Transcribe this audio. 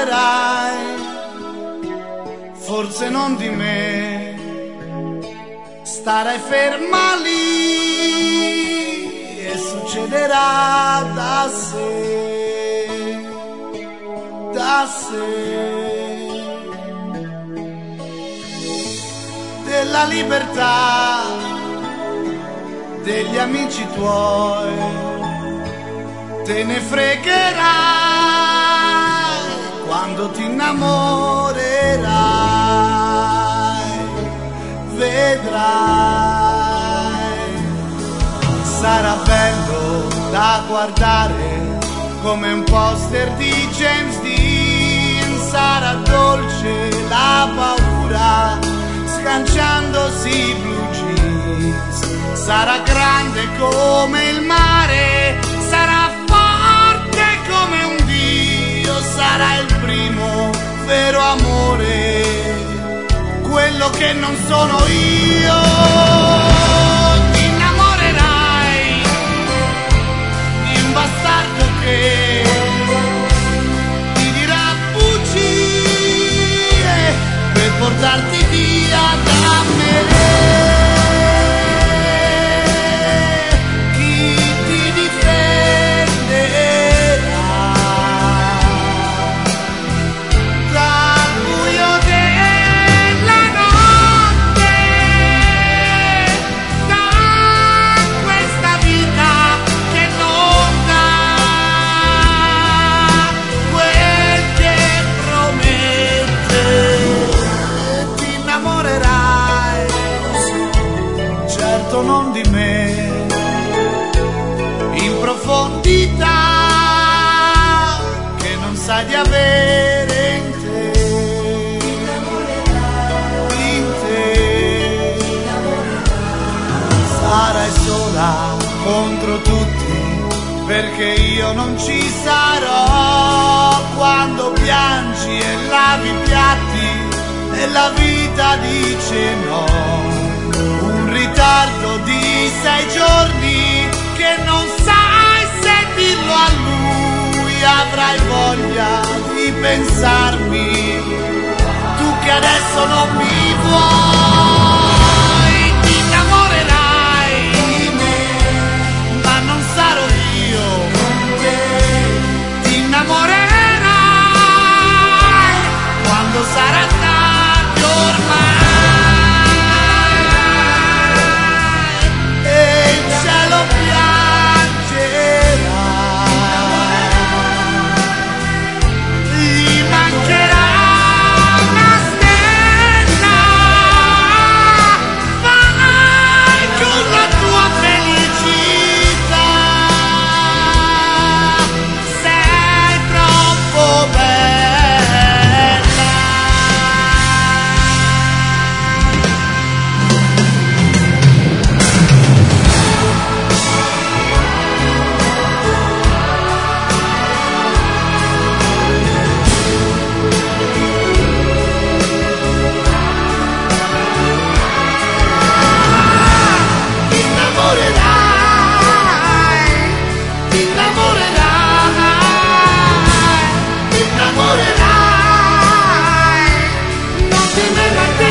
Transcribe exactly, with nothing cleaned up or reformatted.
innamorerai, forse non di me, starai ferma lì e succederà da sé, da sé. Della libertà degli amici tuoi te ne fregherai quando ti innamorerai, vedrai, sarà bello da guardare come un poster di James Dean, sarà dolce la paura sganciandosi i blue jeans, sarà grande come il mare, sarà forte come un dio, sarà il primo vero amore, quello che non sono io. Ti innamorerai di un bastardo che ti dirà bugie per portarti via da me. Non di me, in profondità che non sai di avere in te, in te. Sarai sola contro tutti perché io non ci sarò quando piangi e lavi i piatti e la vita dice no. Ritardo di sei giorni che non sai se dirlo a lui, avrai voglia di pensarmi, tu che adesso non mi vuoi. Ti innamorerai di me, ma non sarò io con te, ti innamorerai quando sarà tardi ormai. Non ti